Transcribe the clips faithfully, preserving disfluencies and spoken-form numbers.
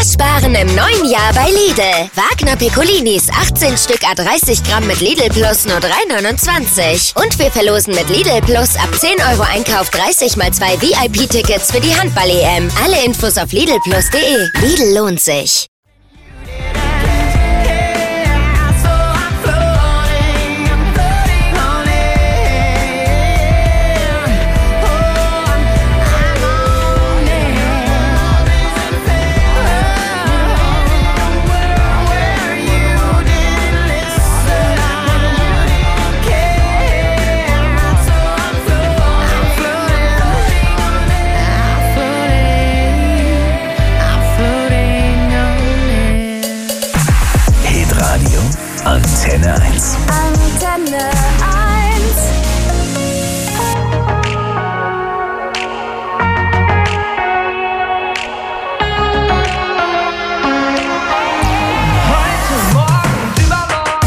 Mehr sparen im neuen Jahr bei Lidl. Wagner Piccolinis, achtzehn Stück à dreißig Gramm mit Lidl Plus nur drei neunundzwanzig. Und wir verlosen mit Lidl Plus ab zehn Euro Einkauf dreißig mal zwei V I P-Tickets für die Handball-E M. Alle Infos auf lidl plus punkt de. Lidl lohnt sich. Antenne eins. Antenne eins. Heute, morgen, übermorgen.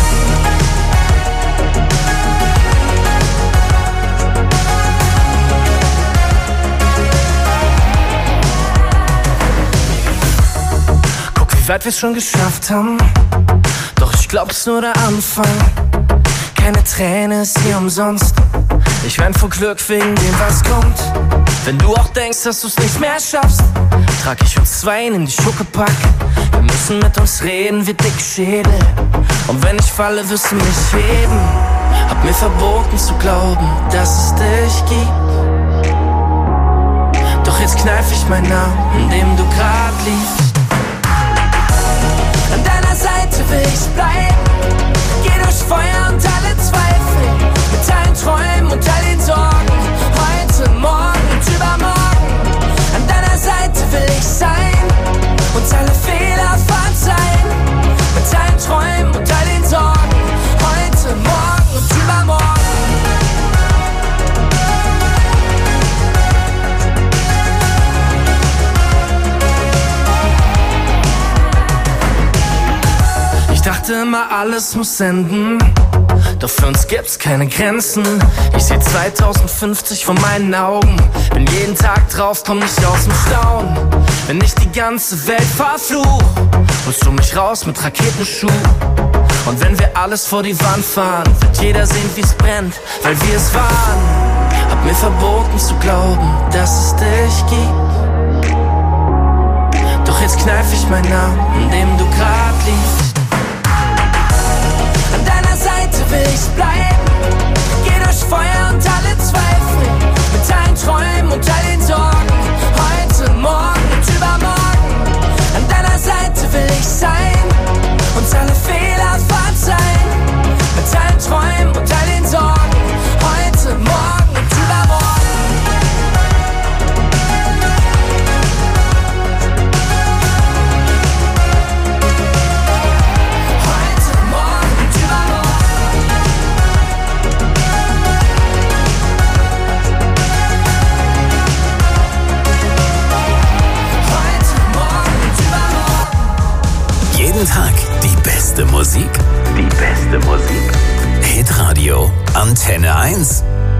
Guck, wie weit wir's schon geschafft haben. Ich glaub's nur der Anfang. Keine Träne ist hier umsonst. Ich wein vor Glück wegen dem, was kommt. Wenn du auch denkst, dass du's nicht mehr schaffst, trag ich uns zwei in die Schuckepack. Wir müssen mit uns reden wie dicke Schädel. Und wenn ich falle, wirst du mich heben. Hab mir verboten zu glauben, dass es dich gibt. Doch jetzt kneif ich meinen Namen, in dem du grad liegst. An deiner Seite will ich bleiben. Geh durch Feuer und alle Zweifel. Mit allen Träumen und all den Sorgen. Heute, morgen und übermorgen. An deiner Seite will ich sein. Uns alle Fehler verzeihen. Mit allen Träumen und all den Sorgen. Heute, morgen und übermorgen. Ich dachte immer, alles muss enden. Doch für uns gibt's keine Grenzen. Ich seh zweitausendfünfzig vor meinen Augen. Bin jeden Tag drauf, komm nicht aus dem Staunen. Wenn ich die ganze Welt verfluch, holst du mich raus mit Raketenschuh. Und wenn wir alles vor die Wand fahren, wird jeder sehen, wie's brennt, weil wir es waren. Hab mir verboten zu glauben, dass es dich gibt. Doch jetzt kneif ich meinen Namen, in dem du grad liegst. An deiner Seite will ich bleiben. Geh durch Feuer und alle Zweifel. Mit allen Träumen und all den Sorgen. Heute, morgen und übermorgen. An deiner Seite will ich sein. Uns alle Fehler verzeihen. Mit allen Träumen und all den Sorgen. Heute, morgen und übermorgen. Jeden Tag die beste Musik. Die beste Musik. Hitradio Antenne eins.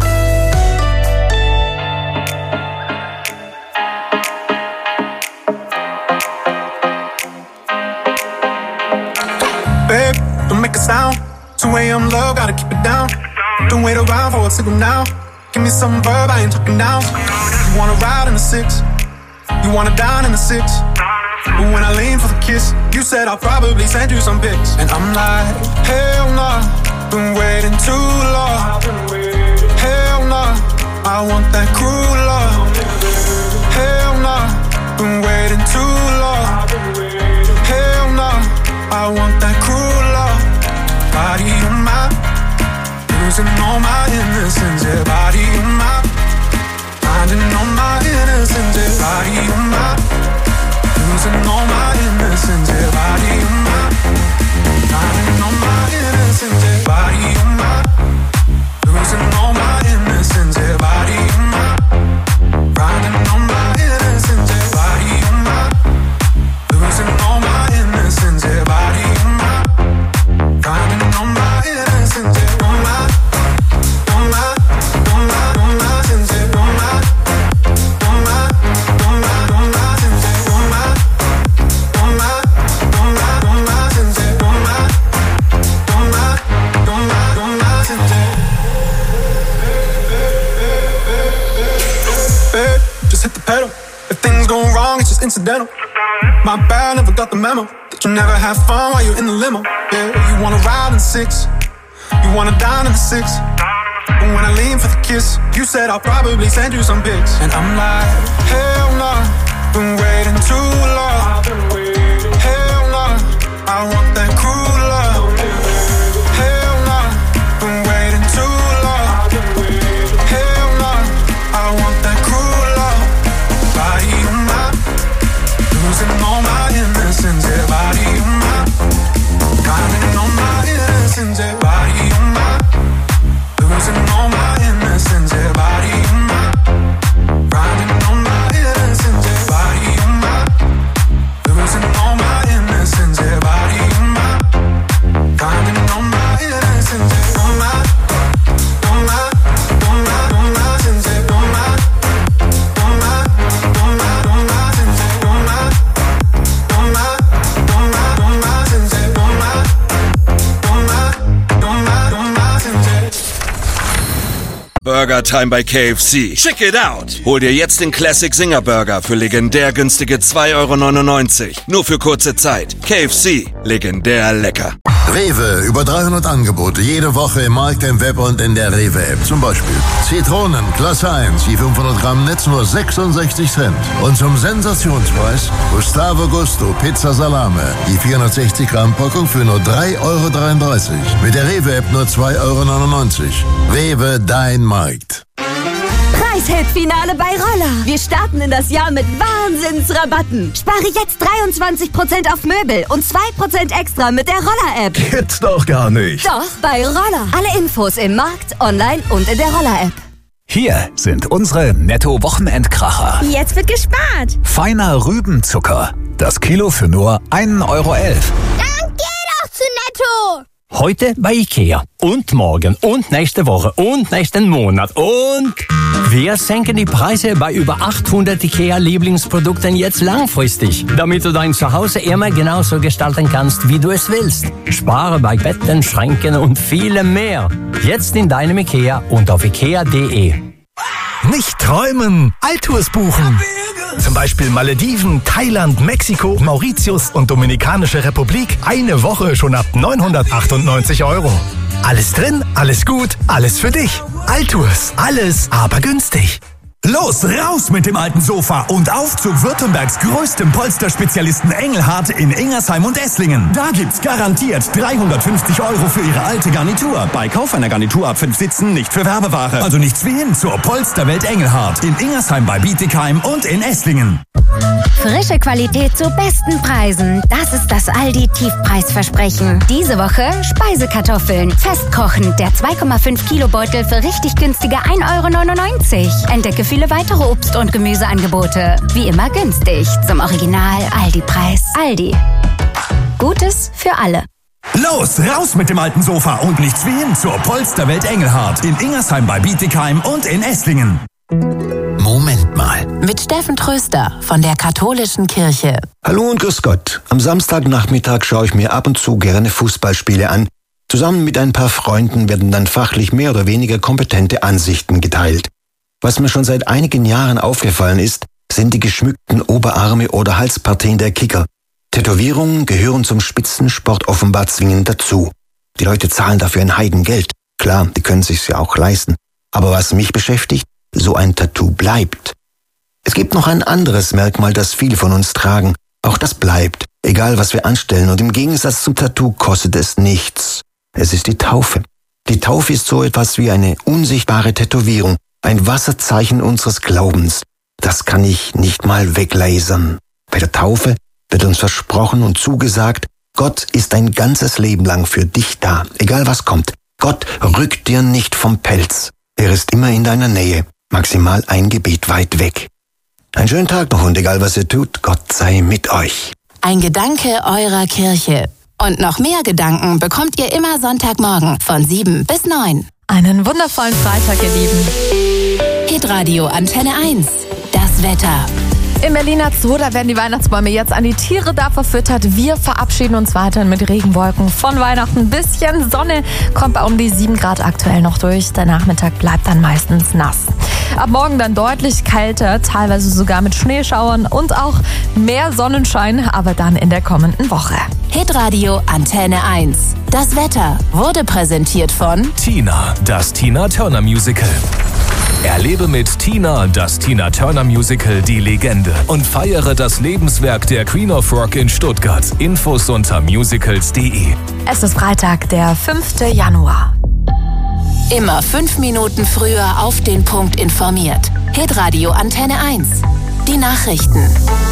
Babe, don't make a sound. two a.m. love, gotta keep it down. Don't wait around for a signal now. Give me some verb, I ain't talking down. You wanna ride in the six. You wanna dine in the six. But when I lean for the kiss, you said I'll probably send you some pics. And I'm like, hell nah, been waiting too long. Hell nah, I want that cruel love. Hell nah, been waiting too long. Hell nah, I want that cruel love. Body on my, losing all my innocence. Yeah, body on my, finding all my innocence. Yeah, body on my, losing all my innocence, yeah, body on my, finding all my innocence, yeah, body on my, losing all my innocence, yeah, body on my, finding all my innocence, yeah, body on my. incidental. My bad, never got the memo that you never have fun while you're in the limo. Yeah, you wanna ride in the six, you wanna dine in the six. But when I lean for the kiss, you said I'll probably send you some pics. And I'm like, hell nah, been waiting too long. Hell nah, I want that cruel love. Hell nah, been waiting too long. Hell nah, I want that cruel love. Body of mine, losing all my innocence. Yeah, body of mine, counting on my innocence. Yeah, body of mine, losing all my innocence. Yeah, body of mine, riding on my innocence. Yeah, body of mine, losing all my innocence. Yeah, body of mine, counting on my innocence. Yeah, on my, on my, on my, on my sins. Yeah, on my, on my, on my, on my sins. Yeah, on my, on my, on my, on my sins. Yeah, on my, on my, on my, on my sins. Yeah. Burger Time bei K F C. Check it out! Hol dir jetzt den Classic Singer Burger für legendär günstige zwei Euro neunundneunzig. Nur für kurze Zeit. K F C. Legendär lecker. Rewe, über dreihundert Angebote jede Woche im Markt, im Web und in der Rewe-App. Zum Beispiel Zitronen, Klasse eins, die fünfhundert Gramm Netz nur sechsundsechzig Cent. Und zum Sensationspreis Gustavo Gusto Pizza Salame, die vierhundertsechzig Gramm Packung für nur drei Euro dreiunddreißig. Mit der Rewe-App nur zwei Euro neunundneunzig. Rewe, dein Markt. Preishit-Finale bei Roller. Wir starten in das Jahr mit Wahnsinnsrabatten. Spare jetzt dreiundzwanzig Prozent auf Möbel und zwei Prozent extra mit der Roller-App. Gibt's doch gar nicht. Doch, bei Roller. Alle Infos im Markt, online und in der Roller-App. Hier sind unsere Netto-Wochenendkracher. Jetzt wird gespart. Feiner Rübenzucker. Das Kilo für nur ein Euro elf. Dann geh doch zu Netto. Heute bei Ikea. Und morgen und nächste Woche und nächsten Monat. Und wir senken die Preise bei über achthundert Ikea-Lieblingsprodukten jetzt langfristig, damit du dein Zuhause immer genauso gestalten kannst, wie du es willst. Spare bei Betten, Schränken und vielem mehr. Jetzt in deinem Ikea und auf ikea punkt de. Nicht träumen, Altours buchen. Zum Beispiel Malediven, Thailand, Mexiko, Mauritius und Dominikanische Republik. Eine Woche schon ab neunhundertachtundneunzig Euro. Alles drin, alles gut, alles für dich. Altours, alles, aber günstig. Los, raus mit dem alten Sofa und auf zu Württembergs größtem Polsterspezialisten Engelhard in Ingersheim und Esslingen. Da gibt's garantiert dreihundertfünfzig Euro für Ihre alte Garnitur. Bei Kauf einer Garnitur ab fünf Sitzen nicht für Werbeware. Also nichts wie hin zur Polsterwelt Engelhard in Ingersheim bei Bietigheim und in Esslingen. Frische Qualität zu besten Preisen. Das ist das Aldi-Tiefpreisversprechen. Diese Woche Speisekartoffeln. Festkochen. Der zwei Komma fünf Kilo Beutel für richtig günstige ein Euro neunundneunzig. Entdecke viele weitere Obst- und Gemüseangebote. Wie immer günstig. Zum Original Aldi-Preis. Aldi. Gutes für alle. Los, raus mit dem alten Sofa und nichts wie hin zur Polsterwelt Engelhard in Ingersheim bei Bietigheim und in Esslingen. Moment mal. Mit Steffen Tröster von der Katholischen Kirche. Hallo und grüß Gott. Am Samstagnachmittag schaue ich mir ab und zu gerne Fußballspiele an. Zusammen mit ein paar Freunden werden dann fachlich mehr oder weniger kompetente Ansichten geteilt. Was mir schon seit einigen Jahren aufgefallen ist, sind die geschmückten Oberarme oder Halspartien der Kicker. Tätowierungen gehören zum Spitzensport offenbar zwingend dazu. Die Leute zahlen dafür ein Heidengeld. Klar, die können sich's ja auch leisten. Aber was mich beschäftigt, so ein Tattoo bleibt. Es gibt noch ein anderes Merkmal, das viele von uns tragen. Auch das bleibt, egal was wir anstellen. Und im Gegensatz zum Tattoo kostet es nichts. Es ist die Taufe. Die Taufe ist so etwas wie eine unsichtbare Tätowierung, ein Wasserzeichen unseres Glaubens. Das kann ich nicht mal weglasern. Bei der Taufe wird uns versprochen und zugesagt, Gott ist ein ganzes Leben lang für dich da, egal was kommt. Gott rückt dir nicht vom Pelz. Er ist immer in deiner Nähe, maximal ein Gebet weit weg. Einen schönen Tag noch und egal was ihr tut, Gott sei mit euch. Ein Gedanke eurer Kirche. Und noch mehr Gedanken bekommt ihr immer Sonntagmorgen von sieben bis neun. Einen wundervollen Freitag, ihr Lieben. Hitradio Antenne eins. Das Wetter. Im Berliner Zoo, da werden die Weihnachtsbäume jetzt an die Tiere da verfüttert. Wir verabschieden uns weiterhin mit Regenwolken von Weihnachten. Ein bisschen Sonne kommt bei um die sieben Grad aktuell noch durch. Der Nachmittag bleibt dann meistens nass. Ab morgen dann deutlich kälter, teilweise sogar mit Schneeschauern und auch mehr Sonnenschein, aber dann in der kommenden Woche. Hitradio Antenne eins. Das Wetter wurde präsentiert von Tina, das Tina Turner Musical. Erlebe mit Tina das Tina Turner Musical Die Legende und feiere das Lebenswerk der Queen of Rock in Stuttgart. Infos unter musicals punkt de. Es ist Freitag, der fünfte Januar. Immer fünf Minuten früher auf den Punkt informiert. Hitradio Antenne eins. Die Nachrichten.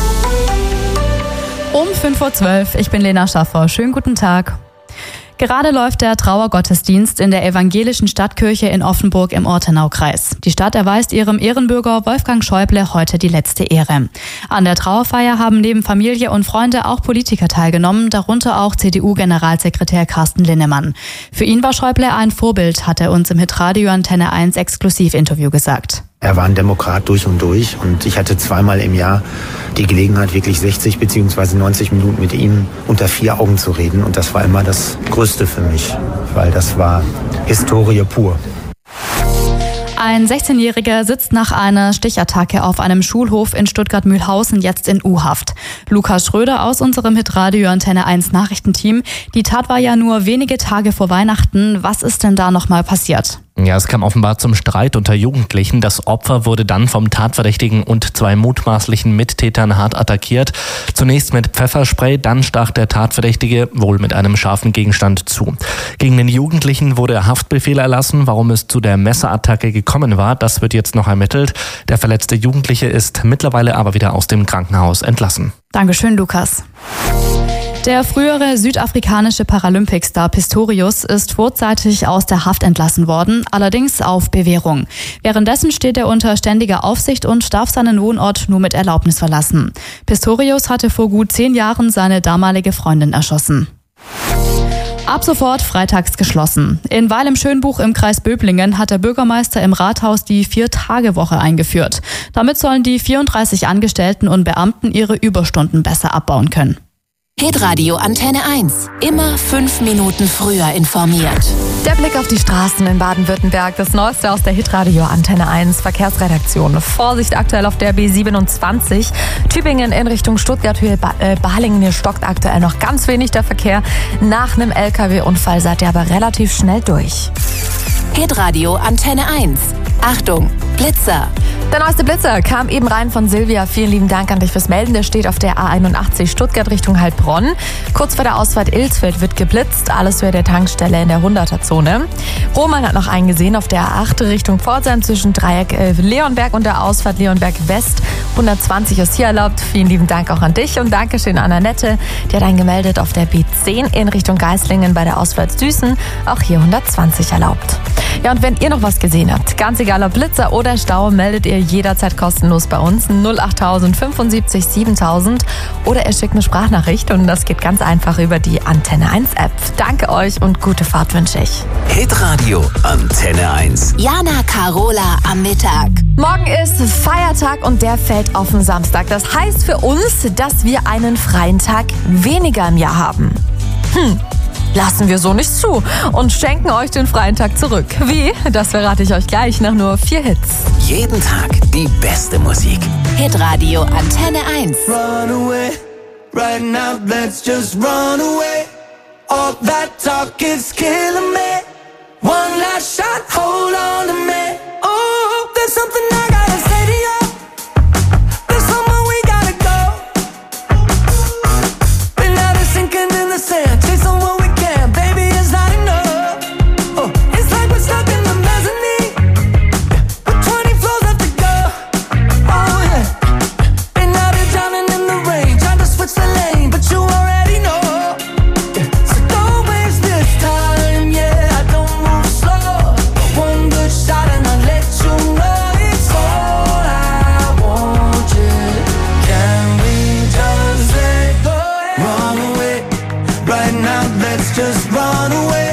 Um fünf Uhr zwölf, ich bin Lena Schaffer. Schönen guten Tag. Gerade läuft der Trauergottesdienst in der evangelischen Stadtkirche in Offenburg im Ortenaukreis. Die Stadt erweist ihrem Ehrenbürger Wolfgang Schäuble heute die letzte Ehre. An der Trauerfeier haben neben Familie und Freunde auch Politiker teilgenommen, darunter auch C D U-Generalsekretär Carsten Linnemann. Für ihn war Schäuble ein Vorbild, hat er uns im Hitradio Antenne eins Exklusivinterview gesagt. Er war ein Demokrat durch und durch und ich hatte zweimal im Jahr die Gelegenheit, wirklich sechzig bzw. neunzig Minuten mit ihm unter vier Augen zu reden. Und das war immer das Größte für mich, weil das war Historie pur. Ein sechzehnjähriger sitzt nach einer Stichattacke auf einem Schulhof in Stuttgart-Mühlhausen jetzt in U-Haft. Lukas Schröder aus unserem Hitradio Antenne eins Nachrichtenteam. Die Tat war ja nur wenige Tage vor Weihnachten. Was ist denn da nochmal passiert? Ja, es kam offenbar zum Streit unter Jugendlichen. Das Opfer wurde dann vom Tatverdächtigen und zwei mutmaßlichen Mittätern hart attackiert. Zunächst mit Pfefferspray, dann stach der Tatverdächtige wohl mit einem scharfen Gegenstand zu. Gegen den Jugendlichen wurde Haftbefehl erlassen. Warum es zu der Messerattacke gekommen war, das wird jetzt noch ermittelt. Der verletzte Jugendliche ist mittlerweile aber wieder aus dem Krankenhaus entlassen. Dankeschön, Lukas. Der frühere südafrikanische Paralympicstar Pistorius ist vorzeitig aus der Haft entlassen worden, allerdings auf Bewährung. Währenddessen steht er unter ständiger Aufsicht und darf seinen Wohnort nur mit Erlaubnis verlassen. Pistorius hatte vor gut zehn Jahren seine damalige Freundin erschossen. Ab sofort freitags geschlossen. In Weil im Schönbuch im Kreis Böblingen hat der Bürgermeister im Rathaus die Vier-Tage-Woche eingeführt. Damit sollen die vierunddreißig Angestellten und Beamten ihre Überstunden besser abbauen können. Hitradio Antenne eins. Immer fünf Minuten früher informiert. Der Blick auf die Straßen in Baden-Württemberg. Das Neueste aus der Hitradio Antenne eins Verkehrsredaktion. Vorsicht aktuell auf der B siebenundzwanzig. Tübingen in Richtung Stuttgart-Höhe ba- äh, Balingen. Hier stockt aktuell noch ganz wenig der Verkehr. Nach einem L K W-Unfall seid ihr aber relativ schnell durch. Hitradio Antenne eins. Achtung, Blitzer. Der neueste Blitzer kam eben rein von Silvia. Vielen lieben Dank an dich fürs Melden. Der steht auf der A einundachtzig Stuttgart Richtung Heilbronn. Kurz vor der Ausfahrt Ilsfeld wird geblitzt. Alles für der Tankstelle in der hunderter-Zone. Roman hat noch einen gesehen auf der A acht Richtung Pforzheim zwischen Dreieck äh, Leonberg und der Ausfahrt Leonberg West. hundertzwanzig ist hier erlaubt. Vielen lieben Dank auch an dich und Dankeschön an Annette. Die hat einen gemeldet auf der B zehn in Richtung Geislingen bei der Ausfahrt Süßen. Auch hier hundertzwanzig erlaubt. Ja, und wenn ihr noch was gesehen habt, ganz egal ob Blitzer oder Stau, meldet ihr jederzeit kostenlos bei uns null achttausend fünfundsiebzig siebentausend oder ihr schickt eine Sprachnachricht und das geht ganz einfach über die Antenne eins App. Danke euch und gute Fahrt wünsche ich. Hitradio Antenne eins. Jana Carola am Mittag. Morgen ist Feiertag und der fällt auf den Samstag. Das heißt für uns, dass wir einen freien Tag weniger im Jahr haben. Hm. Lassen wir so nicht zu und schenken euch den freien Tag zurück. Wie? Das verrate ich euch gleich nach nur vier Hits. Jeden Tag die beste Musik. Hitradio Antenne eins. Run away, right now let's just run away. All that talk is killing me. One last shot, hold on to me. Oh, there's something I gotta say to you. There's somewhere we gotta go. Been out of sinking in the sand, chase on what we can, baby, it's not enough. Oh, it's like we're stuck in the mezzanine, with twenty floors left to go. Oh yeah, been out here drowning in the rain, trying to switch the lane, but you already know. Yeah. So don't waste this time, yeah, I don't move slow. One good shot and I'll let you know it's all I want, yeah. Can we just let go? Run away, right now let's just run away.